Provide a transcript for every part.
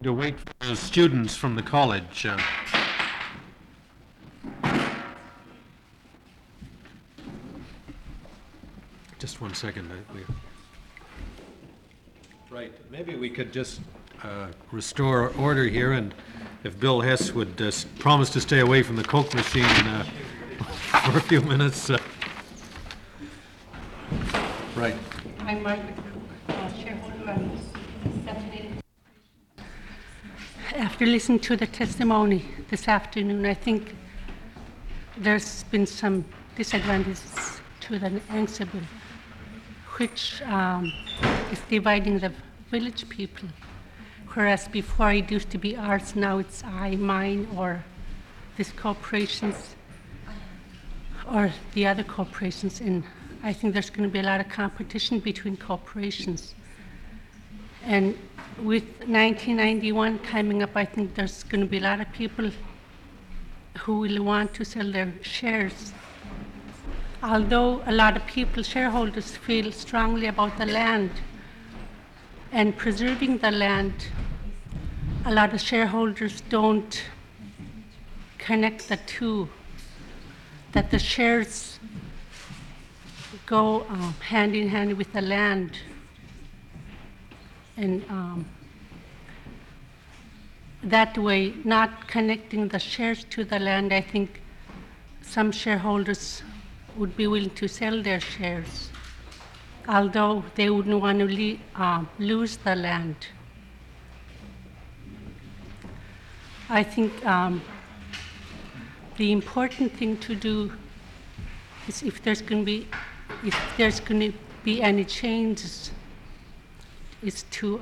To wait for the students from the college. Just 1 second. Right, maybe we could just restore order here, and if Bill Hess would promise to stay away from the Coke machine for a few minutes. Right. I'm Margaret Cook, shareholder on Saturday. After listening to the testimony this afternoon, I think there's been some disadvantages to the Ansible, which is dividing the village people. Whereas before it used to be ours, now it's I, mine, or these corporations, or the other corporations. And I think there's going to be a lot of competition between corporations. And with 1991 coming up, I think there's going to be a lot of people who will want to sell their shares. Although a lot of people, shareholders, feel strongly about the land and preserving the land, a lot of shareholders don't connect the two, that the shares go hand in hand with the land. And that way, not connecting the shares to the land, I think some shareholders would be willing to sell their shares, although they wouldn't want to lose the land. I think the important thing to do is if there's going to be any changes, is to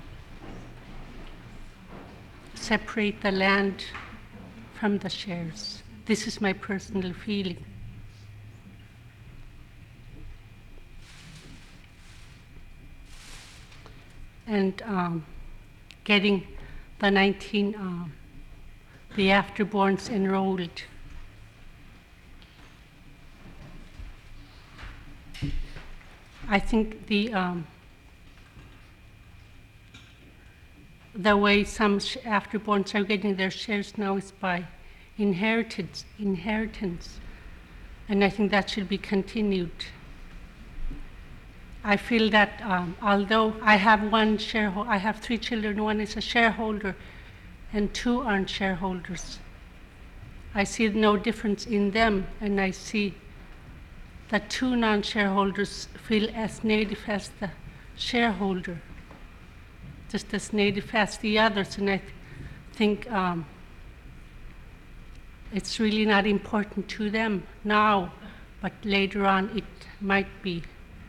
separate the land from the shares. This is my personal feeling. And getting the the afterborns enrolled. I think the way some afterborns are getting their shares now is by inheritance, and I think that should be continued. I feel that although I have I have 3 children, one is a shareholder and 2 aren't shareholders. I see no difference in them, and I see that 2 non-shareholders feel as native as the shareholder, just as native as the others, and I think it's really not important to them now, but later on it might be.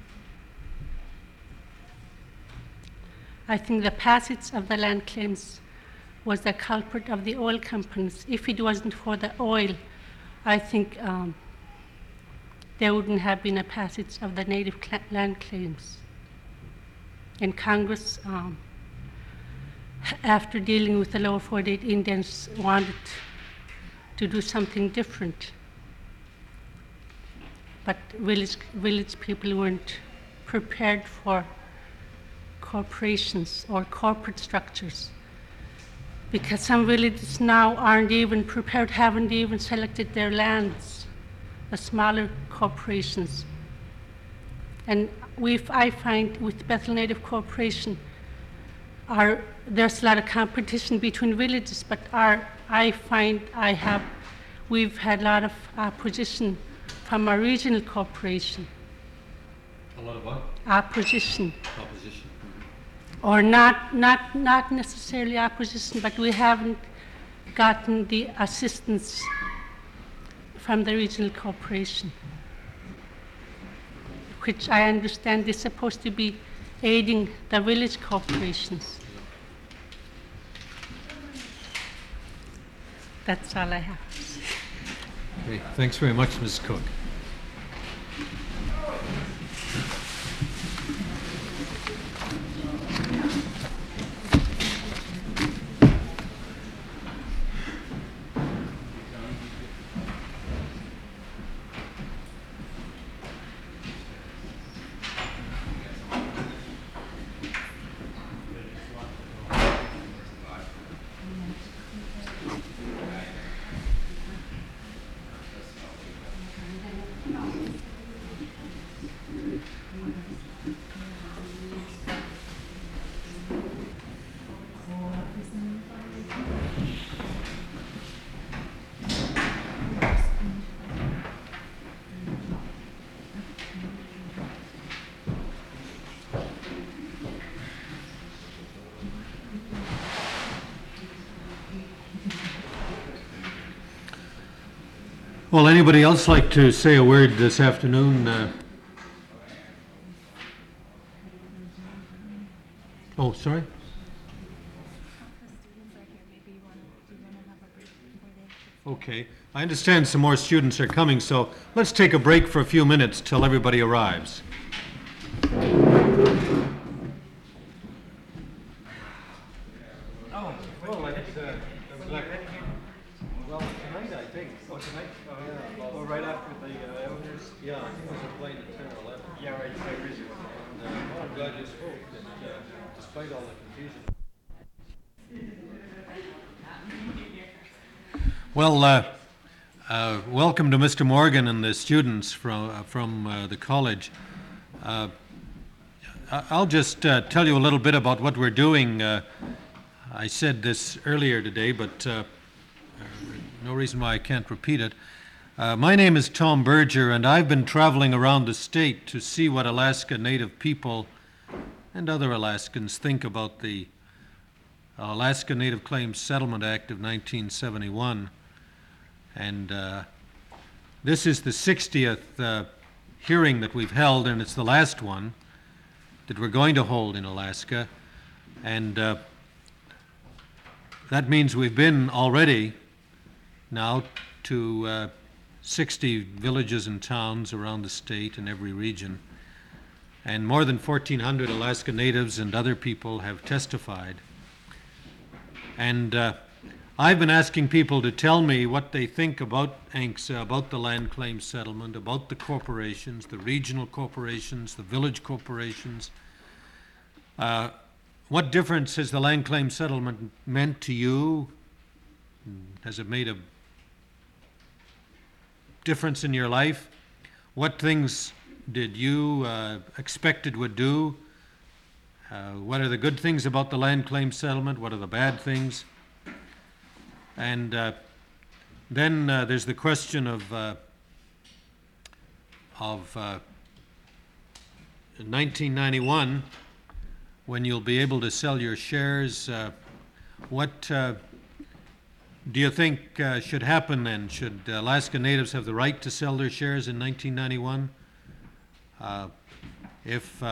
I think the passage of the land claims was the culprit of the oil companies. If it wasn't for the oil, I think there wouldn't have been a passage of the native land claims. And Congress, after dealing with the lower 48 Indians, wanted to do something different. But village people weren't prepared for corporations or corporate structures, because some villages now aren't even prepared, haven't even selected their lands, the smaller corporations. And I find with Bethel Native Corporation, there's a lot of competition between villages, but we've had a lot of opposition from our regional corporation. A lot of what? Opposition. Opposition. Or not necessarily opposition, but we haven't gotten the assistance from the regional corporation, which I understand is supposed to be aiding the village corporations. That's all I have. Okay, thanks very much, Ms. Cook. Well, anybody else like to say a word this afternoon? Oh, sorry? Okay. I understand some more students are coming, so let's take a break for a few minutes till everybody arrives. Oh, well, it's, well, tonight, I think. Oh, tonight? Oh, yeah. Well, right after the Elders? Yeah, I think there's a plane at 10 or 11. Yeah, right. Well, I'm glad you spoke, that despite all the confusion. Well, welcome to Mr. Morgan and the students from the college. I'll just tell you a little bit about what we're doing. I said this earlier today, but no reason why I can't repeat it. My name is Tom Berger, and I've been traveling around the state to see what Alaska Native people and other Alaskans think about the Alaska Native Claims Settlement Act of 1971. And this is the 60th hearing that we've held, and it's the last one that we're going to hold in Alaska. And that means we've been already now to 60 villages and towns around the state in every region. And more than 1,400 Alaska Natives and other people have testified. And I've been asking people to tell me what they think about ANCSA, about the land claim settlement, about the corporations, the regional corporations, the village corporations. What difference has the land claim settlement meant to you? Has it made a difference in your life? What things did you expect it would do? What are the good things about the land claim settlement? What are the bad things? And then there's the question of 1991, when you'll be able to sell your shares. What do you think should happen then? Should Alaska Natives have the right to sell their shares in 1991? If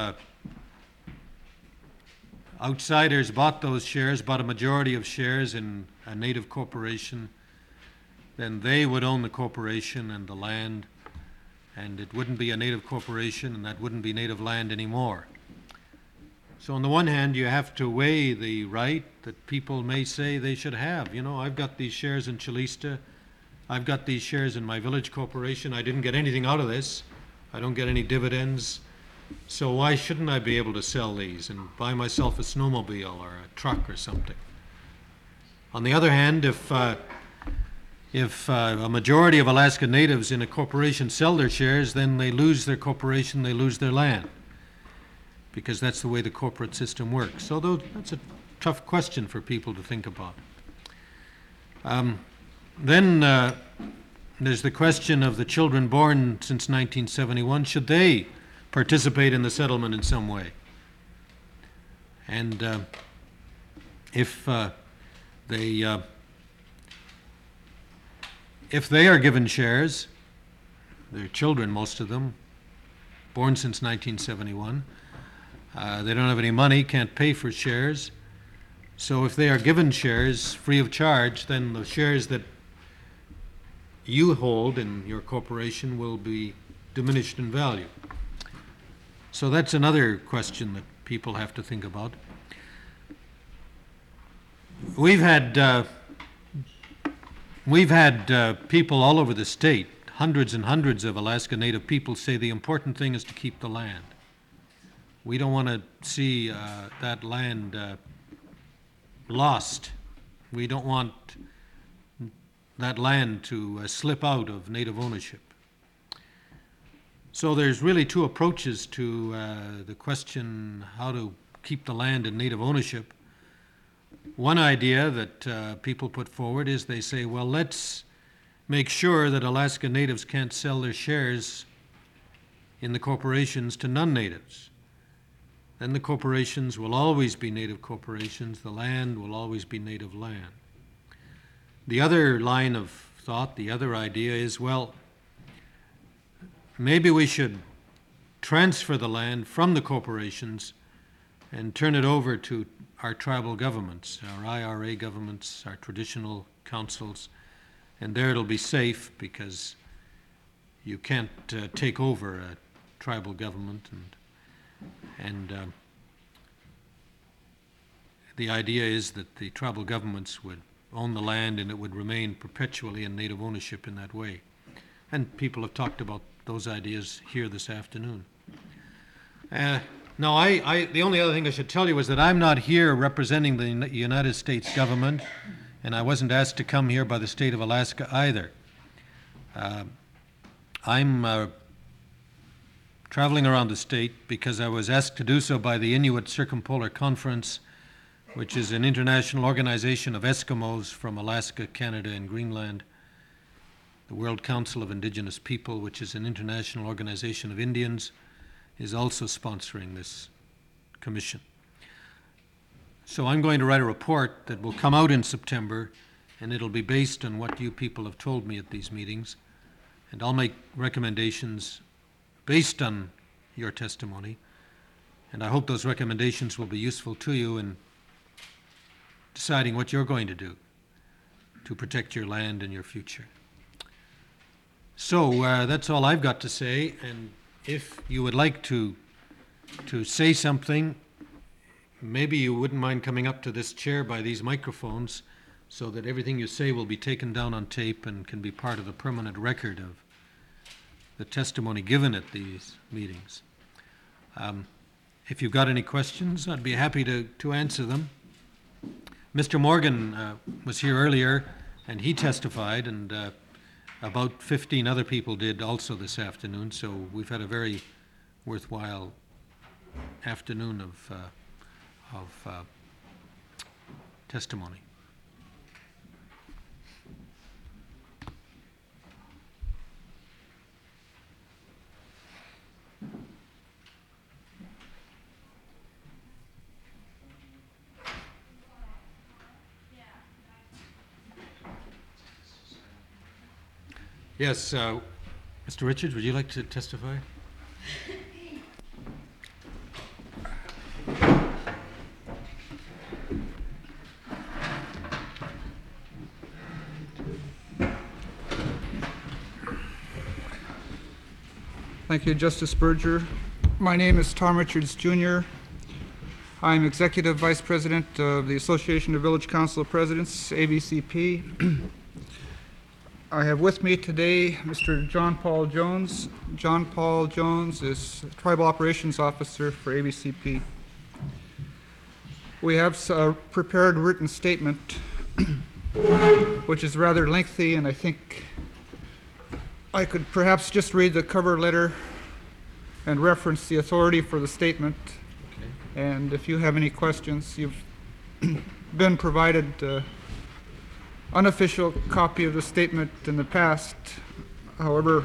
outsiders bought those shares, bought a majority of shares in a Native corporation, then they would own the corporation and the land, and it wouldn't be a Native corporation, and that wouldn't be Native land anymore. So on the one hand, you have to weigh the right that people may say they should have. You know, I've got these shares in Chilista, I've got these shares in my village corporation, I didn't get anything out of this, I don't get any dividends, so why shouldn't I be able to sell these and buy myself a snowmobile or a truck or something? On the other hand, if a majority of Alaska Natives in a corporation sell their shares, then they lose their corporation, they lose their land, because that's the way the corporate system works. So that's a tough question for people to think about. Then there's the question of the children born since 1971. Should they participate in the settlement in some way? And if they are given shares, they're children, most of them, born since 1971, they don't have any money, can't pay for shares. So if they are given shares free of charge, then the shares that you hold in your corporation will be diminished in value. So that's another question that people have to think about. We've had people all over the state, hundreds and hundreds of Alaska Native people, say the important thing is to keep the land. We don't want to see that land lost. We don't want that land to slip out of Native ownership. So there's really two approaches to the question how to keep the land in Native ownership. One idea that people put forward is they say, well, let's make sure that Alaska Natives can't sell their shares in the corporations to non-Natives. Then the corporations will always be Native corporations, the land will always be Native land. The other line of thought. The other idea is, well, maybe we should transfer the land from the corporations and turn it over to our tribal governments, our IRA governments, our traditional councils, and there it'll be safe because you can't take over a tribal government, and the idea is that the tribal governments would own the land and it would remain perpetually in native ownership in that way. And people have talked about those ideas here this afternoon. Now, the only other thing I should tell you is that I'm not here representing the United States government, and I wasn't asked to come here by the state of Alaska either. I'm traveling around the state because I was asked to do so by the Inuit Circumpolar Conference, which is an international organization of Eskimos from Alaska, Canada, and Greenland. The World Council of Indigenous People, which is an international organization of Indians, is also sponsoring this commission. So I'm going to write a report that will come out in September, and it'll be based on what you people have told me at these meetings. And I'll make recommendations based on your testimony, and I hope those recommendations will be useful to you in deciding what you're going to do to protect your land and your future. So that's all I've got to say, and if you would like to say something, maybe you wouldn't mind coming up to this chair by these microphones so that everything you say will be taken down on tape and can be part of the permanent record of the testimony given at these meetings. If you've got any questions, I'd be happy to answer them. Mr. Morgan was here earlier, and he testified, and about 15 other people did also this afternoon, so we've had a very worthwhile afternoon of testimony. Yes, Mr. Richards, would you like to testify? Thank you, Justice Berger. My name is Tom Richards, Jr. I'm Executive Vice President of the Association of Village Council of Presidents, AVCP. I have with me today Mr. John Paul Jones. John Paul Jones is Tribal Operations Officer for AVCP. We have a prepared written statement which is rather lengthy, and I think I could perhaps just read the cover letter and reference the authority for the statement. Okay. And if you have any questions, you've been provided unofficial copy of the statement in the past. However,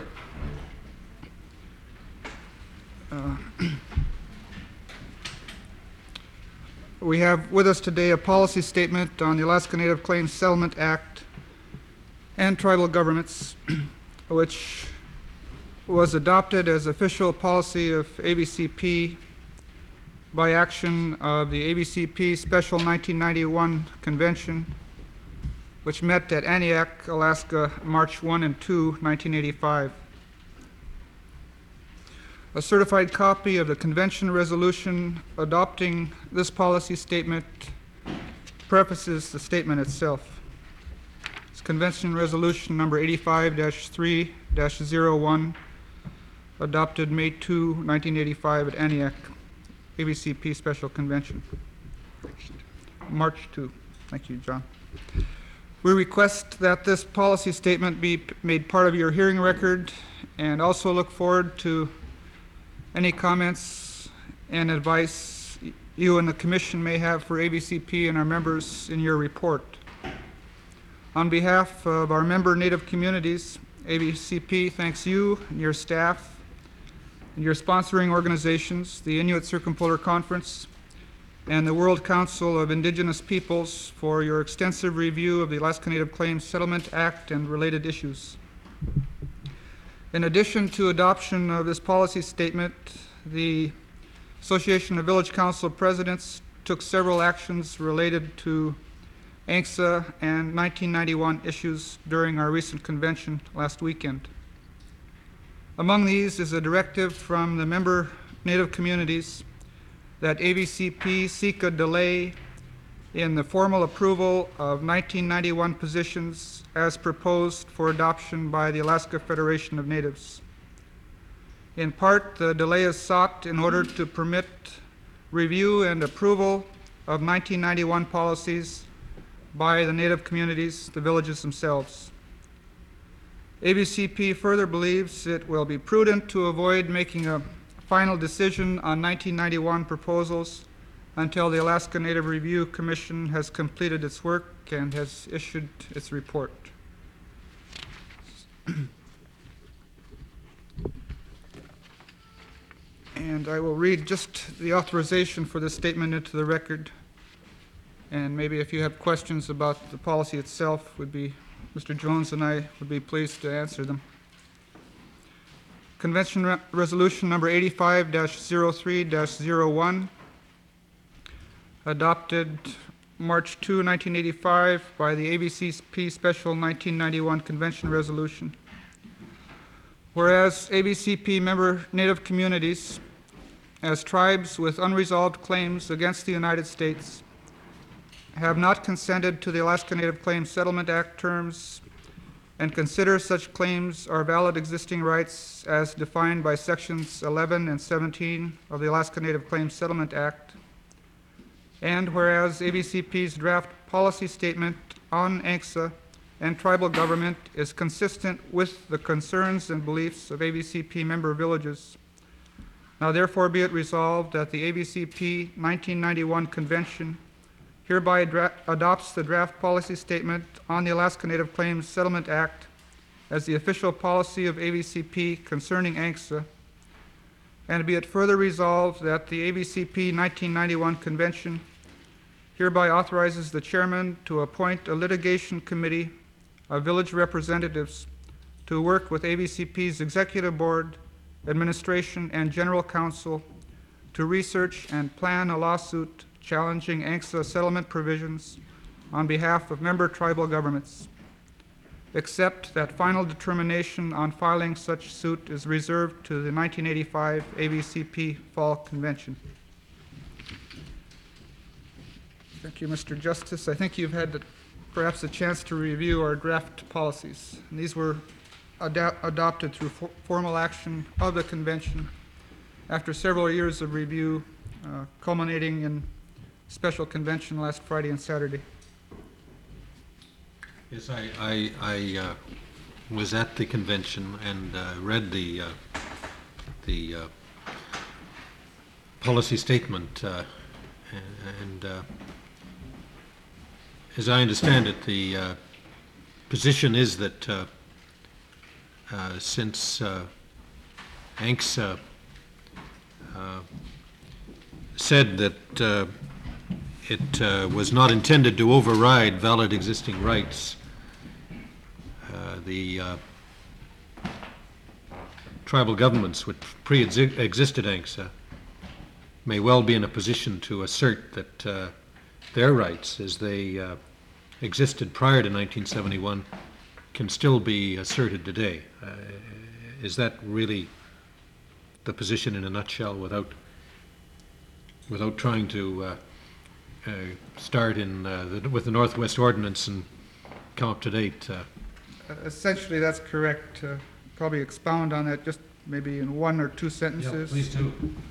we have with us today a policy statement on the Alaska Native Claims Settlement Act and tribal governments, which was adopted as official policy of AVCP by action of the AVCP Special 1991 Convention, which met at Aniak, Alaska, March 1 and 2, 1985. A certified copy of the convention resolution adopting this policy statement prefaces the statement itself. It's Convention Resolution number 85-3-01, adopted May 2, 1985 at Aniak, AVCP Special Convention. March 2. Thank you, John. We request that this policy statement be made part of your hearing record, and also look forward to any comments and advice you and the Commission may have for AVCP and our members in your report. On behalf of our member Native communities, AVCP thanks you and your staff and your sponsoring organizations, the Inuit Circumpolar Conference, and the World Council of Indigenous Peoples for your extensive review of the Alaska Native Claims Settlement Act and related issues. In addition to adoption of this policy statement, the Association of Village Council Presidents took several actions related to ANCSA and 1991 issues during our recent convention last weekend. Among these is a directive from the member Native communities that AVCP seek a delay in the formal approval of 1991 positions as proposed for adoption by the Alaska Federation of Natives. In part, the delay is sought in order to permit review and approval of 1991 policies by the Native communities, the villages themselves. AVCP further believes it will be prudent to avoid making a final decision on 1991 proposals until the Alaska Native Review Commission has completed its work and has issued its report. And I will read just the authorization for this statement into the record. And maybe if you have questions about the policy itself, Mr. Jones and I would be pleased to answer them. Convention Resolution number 85-03-01, adopted March 2, 1985 by the AVCP Special 1991 Convention Resolution. Whereas AVCP member Native communities, as tribes with unresolved claims against the United States, have not consented to the Alaska Native Claims Settlement Act terms and consider such claims are valid existing rights as defined by Sections 11 and 17 of the Alaska Native Claims Settlement Act. And whereas AVCP's draft policy statement on ANCSA and tribal government is consistent with the concerns and beliefs of AVCP member villages, now therefore be it resolved that the AVCP 1991 Convention hereby adopts the draft policy statement on the Alaska Native Claims Settlement Act as the official policy of AVCP concerning ANCSA, and be it further resolved that the AVCP 1991 Convention hereby authorizes the chairman to appoint a litigation committee of village representatives to work with AVCP's executive board, administration, and general counsel to research and plan a lawsuit challenging ANCSA settlement provisions on behalf of member tribal governments, except that final determination on filing such suit is reserved to the 1985 AVCP Fall Convention. Thank you, Mr. Justice. I think you've had perhaps a chance to review our draft policies. And these were adopted through formal action of the convention after several years of review, culminating in special convention last Friday and Saturday. Yes, I was at the convention and read the policy statement, and as I understand it, the position is that since ANCSA said that it was not intended to override valid existing rights, the tribal governments which pre-existed ANCSA may well be in a position to assert that their rights as they existed prior to 1971 can still be asserted today. Is that really the position in a nutshell, without trying to start with the Northwest Ordinance and come up to date? Essentially, that's correct. Probably expound on that just maybe in one or two sentences. Yeah, please do.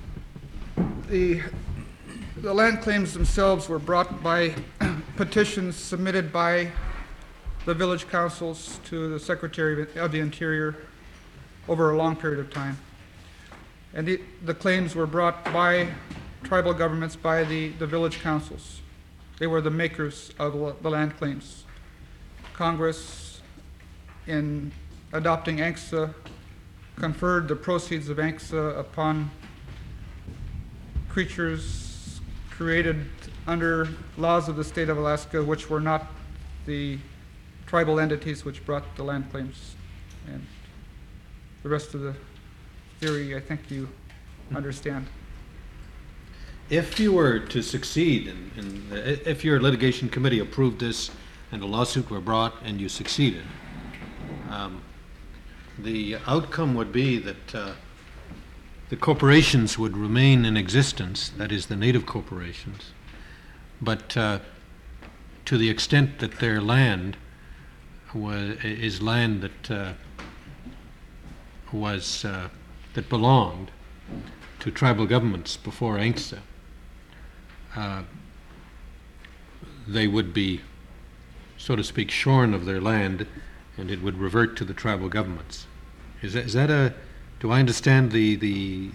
The land claims themselves were brought by petitions submitted by the village councils to the Secretary of the Interior over a long period of time. And the claims were brought by tribal governments, by the village councils. They were the makers of the land claims. Congress, in adopting ANCSA, conferred the proceeds of ANCSA upon creatures created under laws of the state of Alaska, which were not the tribal entities which brought the land claims. And the rest of the theory, I think you understand. If you were to succeed, if your litigation committee approved this and a lawsuit were brought and you succeeded, the outcome would be that the corporations would remain in existence, that is, the native corporations, but to the extent that their land is land that that belonged to tribal governments before ANCSA, they would be, so to speak, shorn of their land, and it would revert to the tribal governments. Is that a? Do I understand the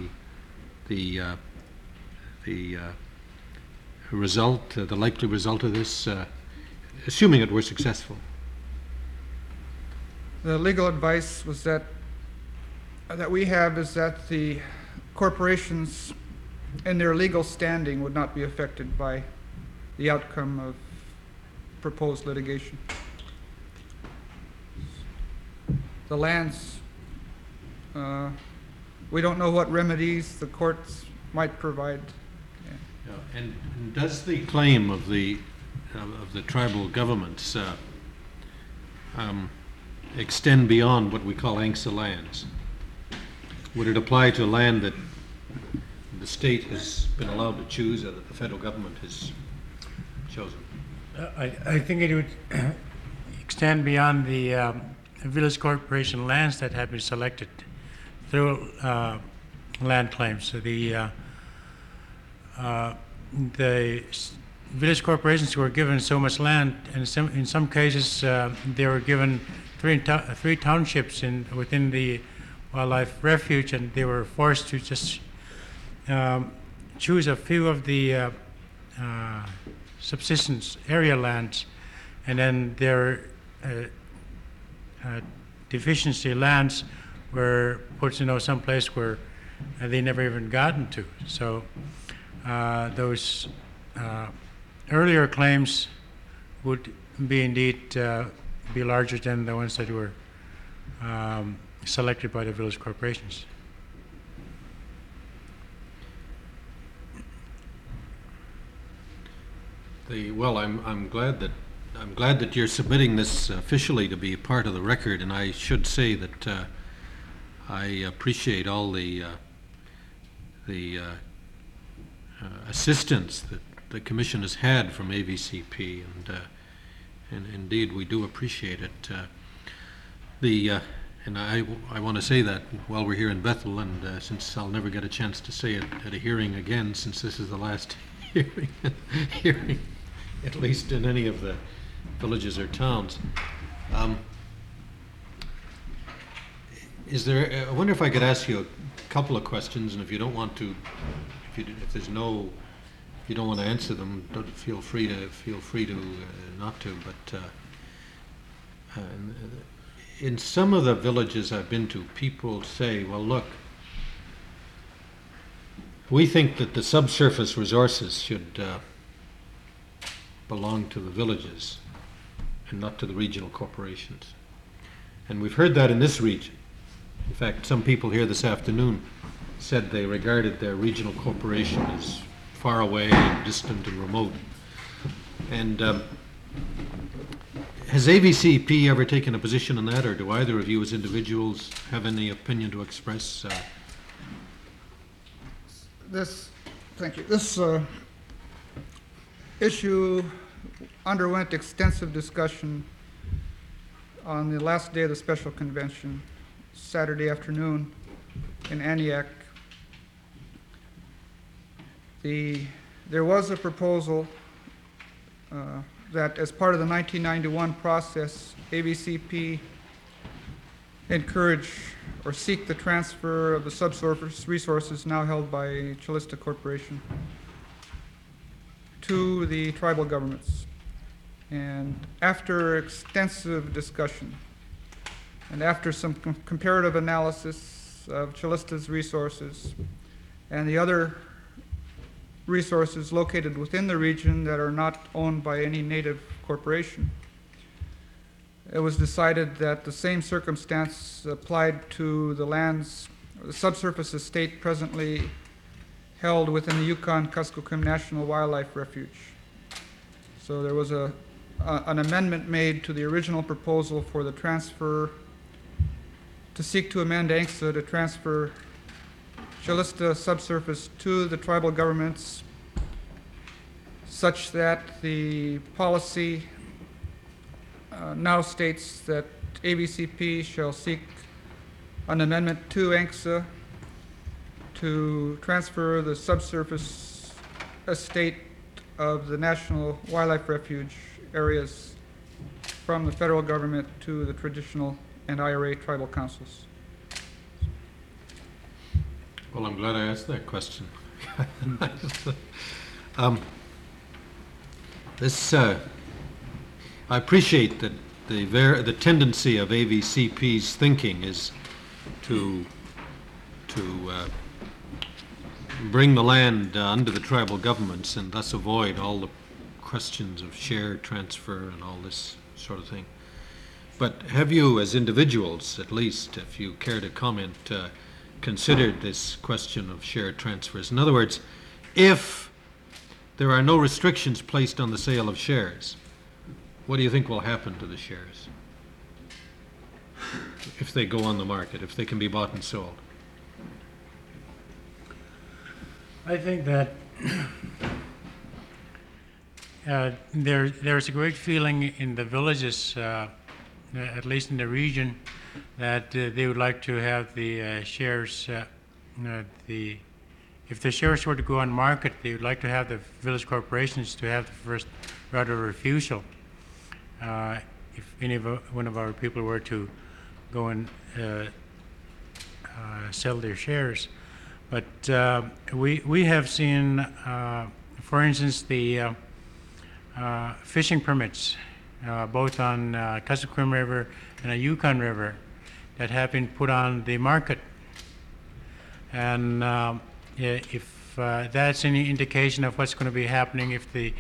result, the likely result of this, assuming it were successful? The legal advice was that we have is that the corporations in their legal standing would not be affected by the outcome of proposed litigation. The lands, we don't know what remedies the courts might provide. Yeah. And does the claim of the tribal governments extend beyond what we call ANCSA lands? Would it apply to land that the state has been allowed to choose or that the federal government has chosen? I think it would extend beyond the village corporation lands that have been selected through land claims. So the village corporations were given so much land, and in some cases they were given three townships within the wildlife refuge, and they were forced to just choose a few of the subsistence area lands, and then their deficiency lands were put someplace where they never even gotten to. So those earlier claims would be indeed be larger than the ones that were selected by the village corporations. Well, I'm glad that you're submitting this officially to be a part of the record, and I should say that I appreciate all the assistance that the Commission has had from AVCP, and indeed we do appreciate it. And I want to say that while we're here in Bethel, and since I'll never get a chance to say it at a hearing again, since this is the last hearing, at least in any of the villages or towns. I wonder if I could ask you a couple of questions, and if you don't want to, if you don't want to answer them, don't feel free to not to. But in some of the villages I've been to, people say, "Well, look, we think that the subsurface resources should belong to the villages and not to the regional corporations." And we've heard that in this region. In fact, some people here this afternoon said they regarded their regional corporation as far away and distant and remote. And has AVCP ever taken a position on that, or do either of you as individuals have any opinion to express? Thank you. This issue underwent extensive discussion on the last day of the special convention, Saturday afternoon in Aniak. There was a proposal that as part of the 1991 process, AVCP encourage or seek the transfer of the subsurface resources now held by Calista Corporation to the tribal governments. And after extensive discussion and after some comparative analysis of Calista's resources and the other resources located within the region that are not owned by any native corporation. It was decided that the same circumstance applied to the lands, the subsurface estate presently held within the Yukon-Kuskokwim National Wildlife Refuge. So there was an amendment made to the original proposal for the transfer, to seek to amend ANCSA to transfer Calista subsurface to the tribal governments such that the policy now states that AVCP shall seek an amendment to ANCSA to transfer the subsurface estate of the National Wildlife Refuge areas from the federal government to the traditional and IRA tribal councils. Well, I'm glad I asked that question. I appreciate that the tendency of AVCP's thinking is to bring the land under the tribal governments and thus avoid all the questions of share transfer and all this sort of thing. But have you, as individuals, at least, if you care to comment, considered this question of share transfers? In other words, if there are no restrictions placed on the sale of shares, what do you think will happen to the shares if they go on the market, if they can be bought and sold? I think that there's a great feeling in the villages, at least in the region, that they would like to have the shares, if the shares were to go on market, they would like to have the village corporations to have the first right of refusal. If one of our people were to go and sell their shares. But we have seen, for instance, the fishing permits, both on Kuskokwim River and a Yukon River, that have been put on the market. And if that's any indication of what's going to be happening if the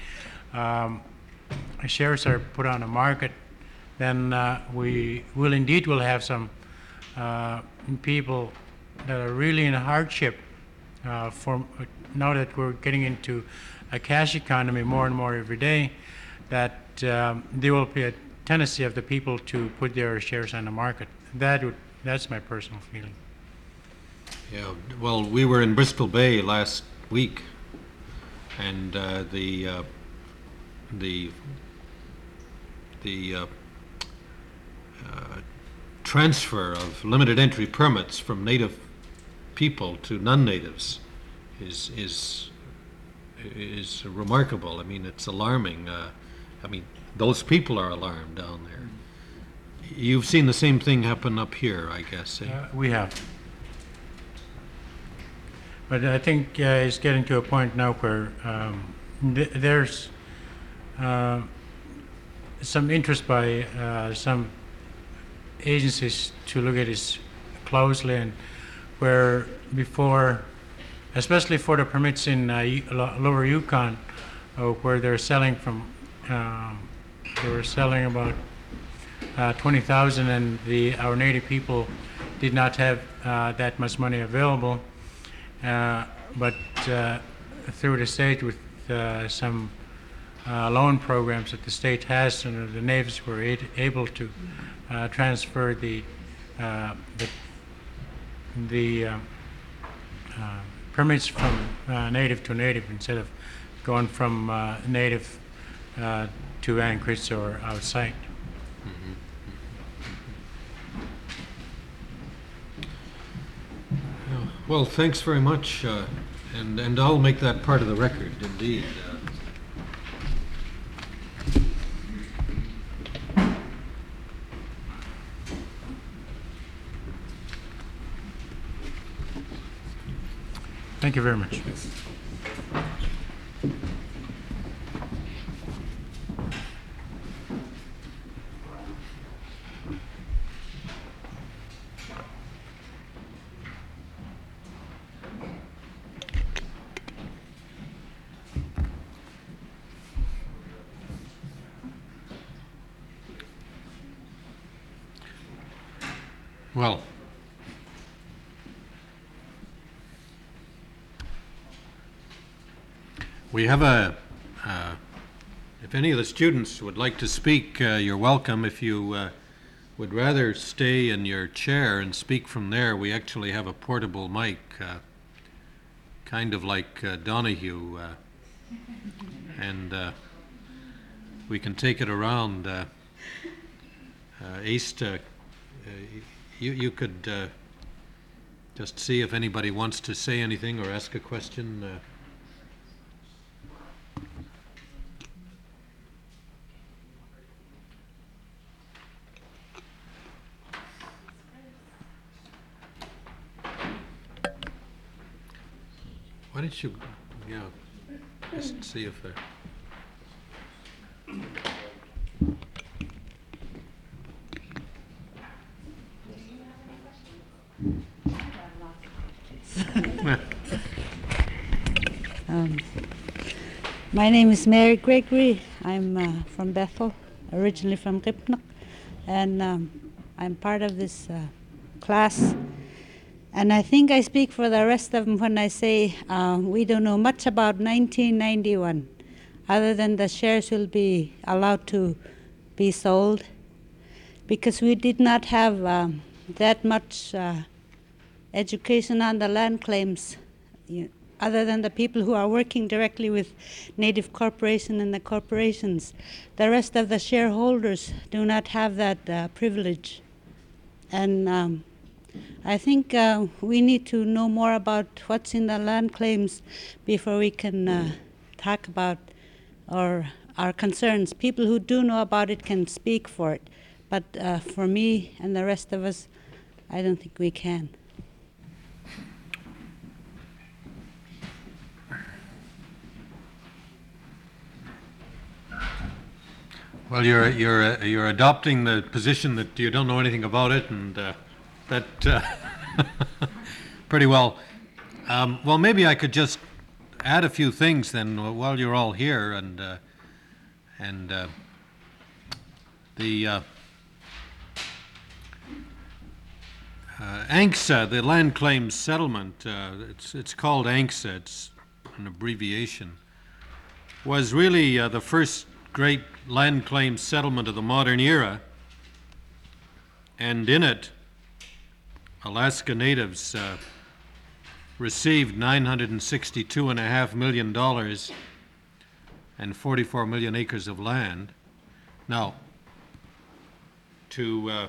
shares are put on the market, then we will indeed will have some people that are really in hardship for now that we're getting into a cash economy more and more every day, that there will be a tendency of the people to put their shares on the market. That's my personal feeling. Yeah, well, we were in Bristol Bay last week, and the transfer of limited entry permits from native people to non-natives is remarkable. I mean, it's alarming. I mean, those people are alarmed down there. You've seen the same thing happen up here, I guess. Eh? We have. But I think it's getting to a point now where there's some interest by some agencies to look at this closely, and where before, especially for the permits in Lower Yukon, where they're selling from, they were selling about 20,000, and our native people did not have that much money available. But through the state, with some loan programs that the state has, and the natives were able to transfer the permits from native to native instead of going from native to Anchorage or outside. Well, thanks very much, and I'll make that part of the record, indeed. Thank you very much. Well, we have if any of the students would like to speak, you're welcome. If you would rather stay in your chair and speak from there, we actually have a portable mic, kind of like Donahue, and we can take it around. Aista, you could just see if anybody wants to say anything or ask a question. Why don't you, just see if My name is Mary Gregory. I'm from Bethel, originally from Ripnuk, and I'm part of this class. And I think I speak for the rest of them when I say we don't know much about 1991, other than the shares will be allowed to be sold, because we did not have that much education on the land claims, other than the people who are working directly with Native Corporation and the corporations. The rest of the shareholders do not have that privilege. And I think we need to know more about what's in the land claims before we can talk about our concerns. People who do know about it can speak for it, but for me and the rest of us, I don't think we can. Well, you're adopting the position that you don't know anything about it, and that pretty well. Well, maybe I could just add a few things then while you're all here, and the ANCSA, the Land Claims Settlement, it's called ANCSA. It's an abbreviation. Was really the first great land claim settlement of the modern era, and in it, Alaska Natives received $962.5 million and 44 million acres of land. Now, to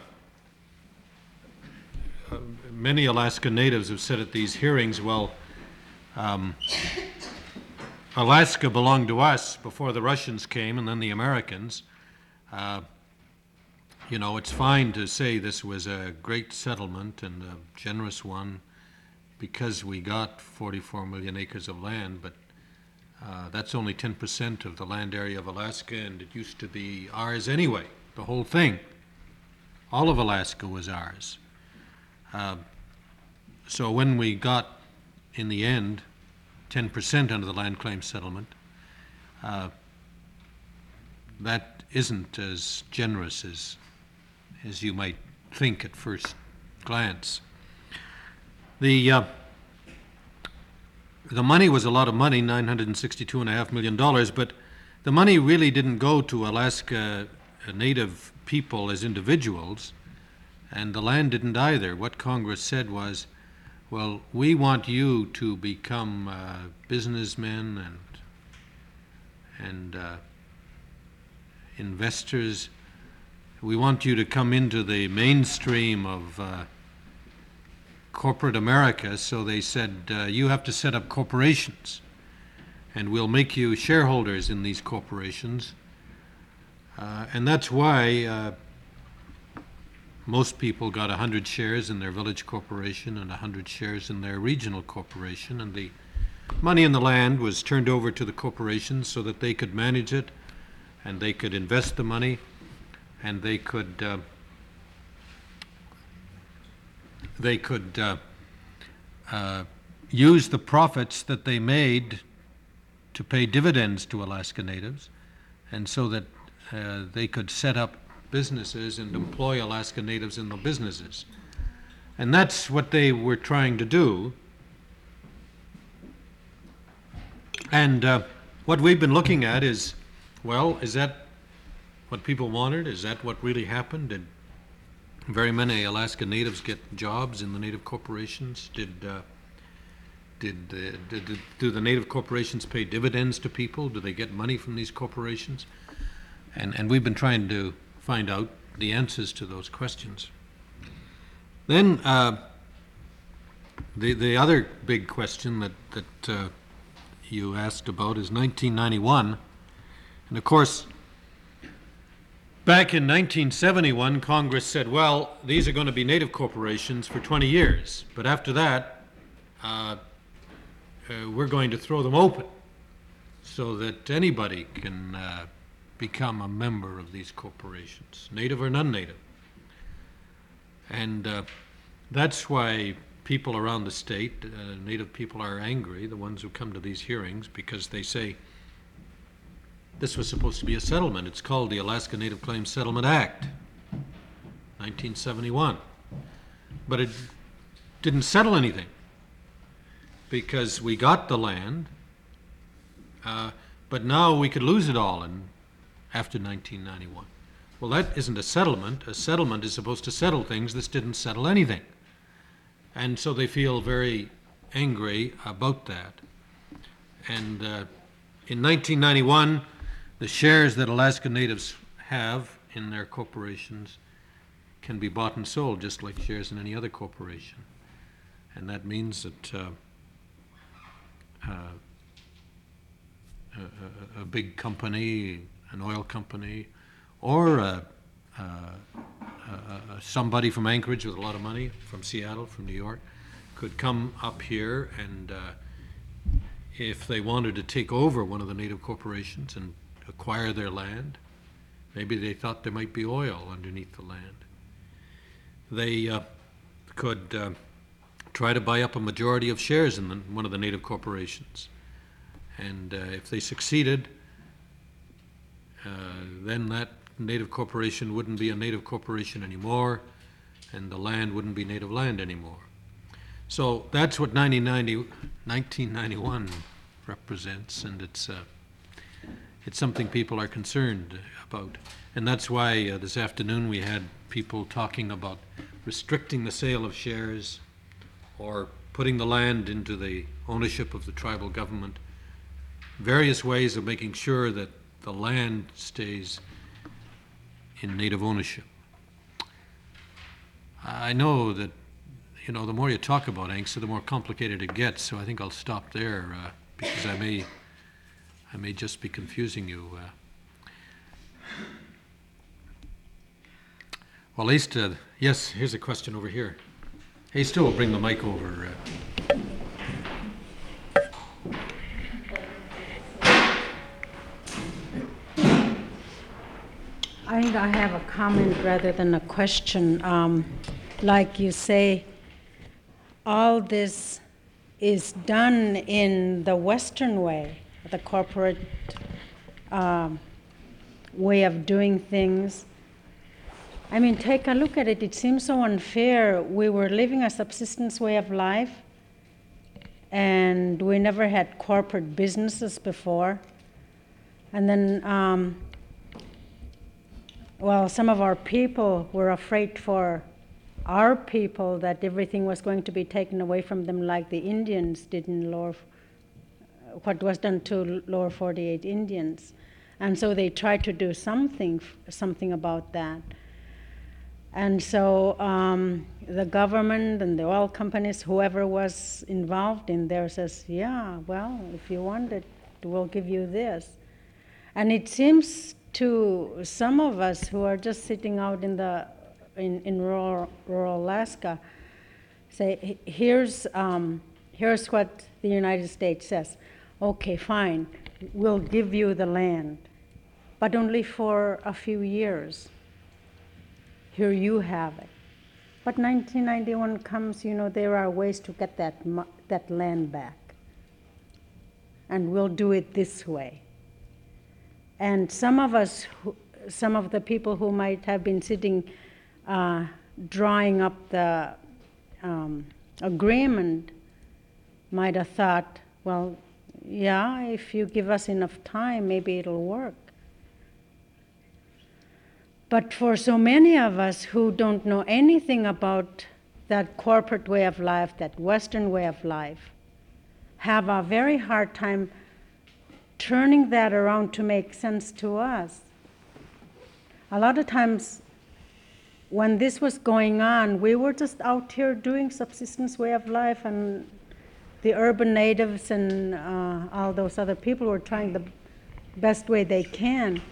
many Alaska Natives have said at these hearings, well, Alaska belonged to us before the Russians came and then the Americans. It's fine to say this was a great settlement and a generous one because we got 44 million acres of land, but that's only 10% of the land area of Alaska, and it used to be ours anyway, the whole thing. All of Alaska was ours. So when we got, in the end, 10% under the land claim settlement, that isn't as generous as you might think at first glance. The money was a lot of money, $962.5 million, but the money really didn't go to Alaska Native people as individuals, and the land didn't either. What Congress said was, well, we want you to become businessmen and investors. We want you to come into the mainstream of corporate America, so they said, you have to set up corporations, and we'll make you shareholders in these corporations. And that's why most people got 100 shares in their village corporation and 100 shares in their regional corporation, and the money in the land was turned over to the corporations so that they could manage it, and they could invest the money, and they could use the profits that they made to pay dividends to Alaska Natives, and so that they could set up businesses and employ Alaska Natives in the businesses. And that's what they were trying to do. And what we've been looking at is, well, is that what people wanted? Is that what really happened? Did very many Alaska Natives get jobs in the Native corporations? Do the Native corporations pay dividends to people? Do they get money from these corporations? And we've been trying to find out the answers to those questions. Then the other big question that you asked about is 1991. And of course, back in 1971, Congress said, well, these are going to be Native corporations for 20 years. But after that, we're going to throw them open so that anybody can become a member of these corporations, Native or non-Native. And that's why people around the state, Native people, are angry, the ones who come to these hearings, because they say this was supposed to be a settlement. It's called the Alaska Native Claims Settlement Act, 1971. But it didn't settle anything, because we got the land, but now we could lose it all after 1991. Well, that isn't a settlement. A settlement is supposed to settle things. This didn't settle anything. And so they feel very angry about that. And in 1991, the shares that Alaska Natives have in their corporations can be bought and sold just like shares in any other corporation. And that means that a big company, an oil company, or somebody from Anchorage with a lot of money, from Seattle, from New York, could come up here and if they wanted to take over one of the Native corporations and acquire their land, maybe they thought there might be oil underneath the land, they could try to buy up a majority of shares in one of the Native corporations. And if they succeeded, then that Native corporation wouldn't be a Native corporation anymore, and the land wouldn't be Native land anymore. So that's what 1991 represents, and it's something people are concerned about. And that's why this afternoon we had people talking about restricting the sale of shares or putting the land into the ownership of the tribal government, various ways of making sure that the land stays in Native ownership. I know that, the more you talk about ANCSA, the more complicated it gets, so I think I'll stop there because I may just be confusing you. Well, at least, yes, here's a question over here. Hey, Stu, will bring the mic over. I have a comment rather than a question. Like you say, all this is done in the Western way, the corporate way of doing things. I mean, take a look at it. It seems so unfair. We were living a subsistence way of life, and we never had corporate businesses before. And then, some of our people were afraid for our people that everything was going to be taken away from them, like the Indians did in what was done to lower 48 Indians. And so they tried to do something about that. And so the government and the oil companies, whoever was involved in there, says, yeah, well, if you want it, we'll give you this. And it seems to some of us who are just sitting out in rural Alaska, say, here's what the United States says. Okay, fine, we'll give you the land, but only for a few years. Here you have it. But 1991 comes, there are ways to get that land back. And we'll do it this way. And some of the people who might have been sitting, drawing up the agreement might have thought, well, yeah, if you give us enough time, maybe it'll work. But for so many of us who don't know anything about that corporate way of life, that Western way of life, have a very hard time turning that around to make sense to us. A lot of times when this was going on, we were just out here doing subsistence way of life, and the urban natives and all those other people were trying the best way they can.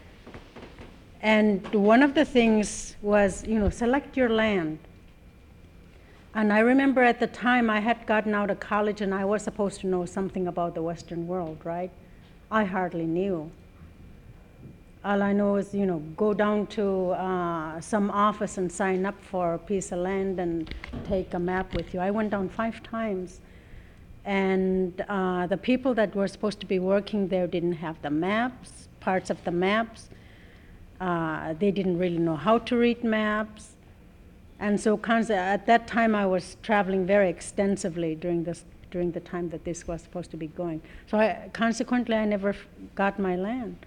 And one of the things was, select your land. And I remember at the time I had gotten out of college and I was supposed to know something about the Western world, right? I hardly knew. All I know is, go down to some office and sign up for a piece of land and take a map with you. I went down 5 times. And the people that were supposed to be working there didn't have the maps, parts of the maps. They didn't really know how to read maps. And so at that time I was traveling very extensively during the time that this was supposed to be going. So consequently I never got my land.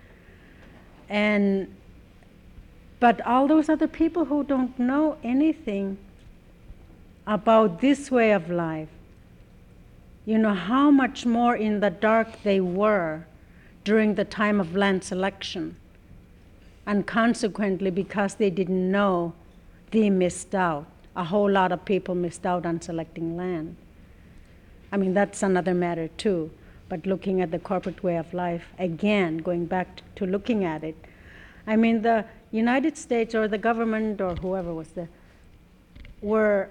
But all those other people who don't know anything about this way of life, how much more in the dark they were during the time of land selection. And consequently, because they didn't know, they missed out. A whole lot of people missed out on selecting land. I mean, that's another matter too. But looking at the corporate way of life, again, going back to looking at it, I mean, the United States or the government or whoever was there were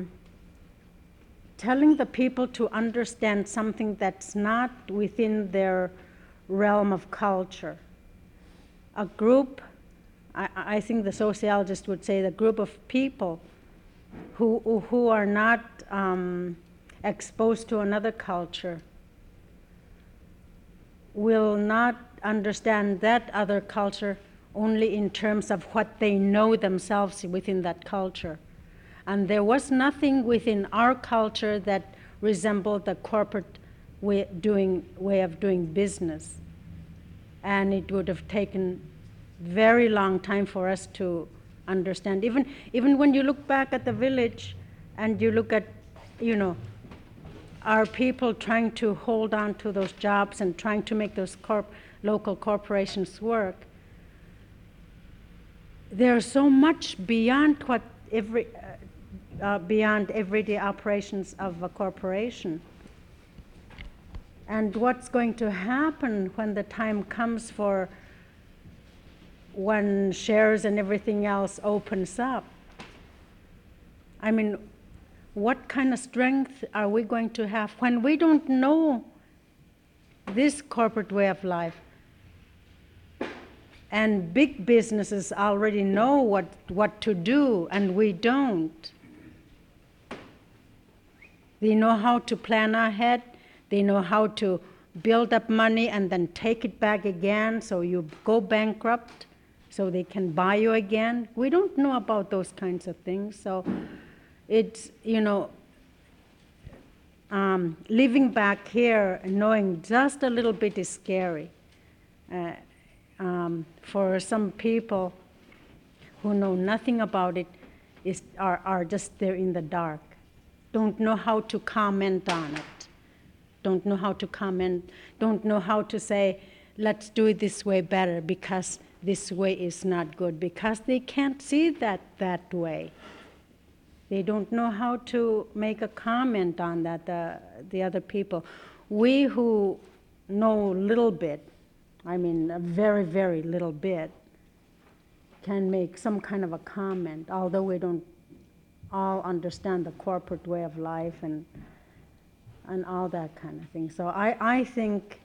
telling the people to understand something that's not within their realm of culture. A group, I think the sociologist would say, the group of people who are not exposed to another culture will not understand that other culture only in terms of what they know themselves within that culture. And there was nothing within our culture that resembled the corporate way of doing business. And it would have taken very long time for us to understand. Even when you look back at the village and you look at, our people trying to hold on to those jobs and trying to make those local corporations work, there's so much beyond what beyond everyday operations of a corporation. And what's going to happen when the time comes for when shares and everything else opens up? I mean, what kind of strength are we going to have when we don't know this corporate way of life? And big businesses already know what to do, and we don't. They know how to plan ahead. They know how to build up money and then take it back again so you go bankrupt so they can buy you again. We don't know about those kinds of things. So it's, living back here and knowing just a little bit is scary. For some people who know nothing about it are just there in the dark, don't know how to comment on it, don't know how to comment, don't know how to say, let's do it this way better because this way is not good, because they can't see that way. They don't know how to make a comment on that, the other people. We who know a little bit, I mean a very, very little bit, can make some kind of a comment, although we don't all understand the corporate way of life and all that kind of thing. So I think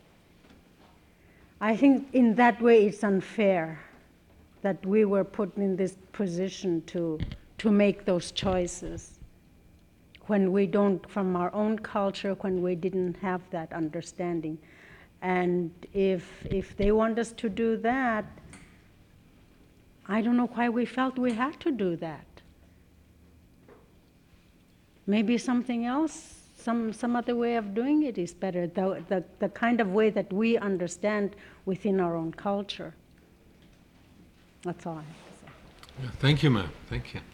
in that way it's unfair that we were put in this position to make those choices when we don't, from our own culture, when we didn't have that understanding. And if they want us to do that, I don't know why we felt we had to do that. maybe something else, some other way of doing it is better, the kind of way that we understand within our own culture. That's all I have to say. Thank you, ma'am. Thank you.